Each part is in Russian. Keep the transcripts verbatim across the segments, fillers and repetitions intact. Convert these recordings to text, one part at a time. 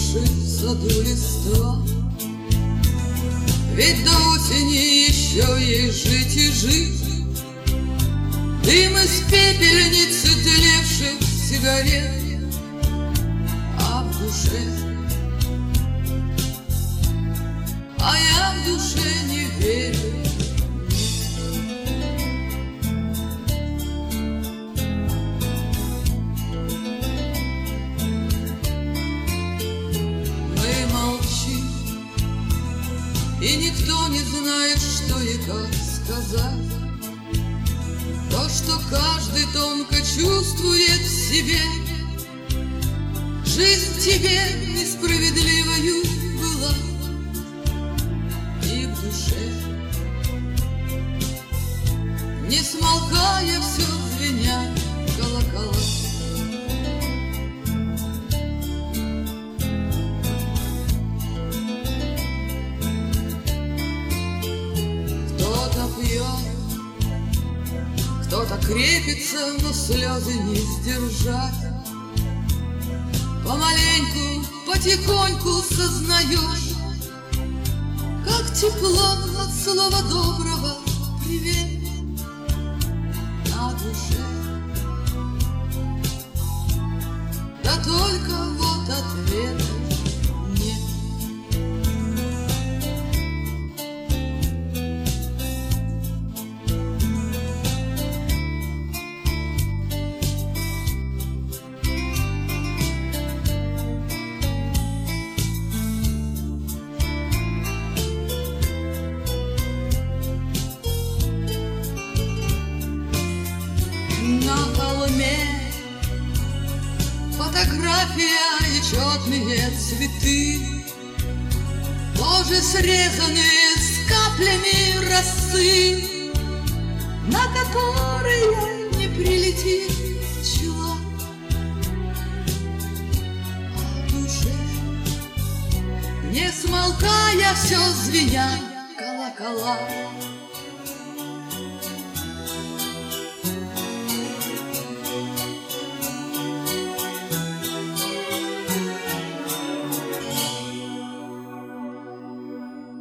опавший в саду листва. Ведь до осени еще ей жить и жить. Дым из пепельницы тлевших сигарет, а в душе, а я в душе не верю. Мы молчим, и никто не знает, что и как сказать. То, что каждый тонко чувствует в себе. Жизнь тебе несправедливою была, и в душе, не смолкая, все звенят колокола. Кто-то пьет, кто-то крепится, но слезы не сдержать. Помаленьку, потихоньку сознаешь, как тепло от слова доброго привет на душе. Да только вот ответа нет. На холме фотография и четные цветы, тоже срезанные с каплями росы, на которые не прилетит пчела. А в душе, не смолкая, все звенят колокола.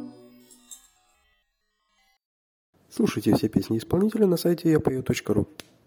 Слушайте все песни исполнителя на сайте я пою точка ру.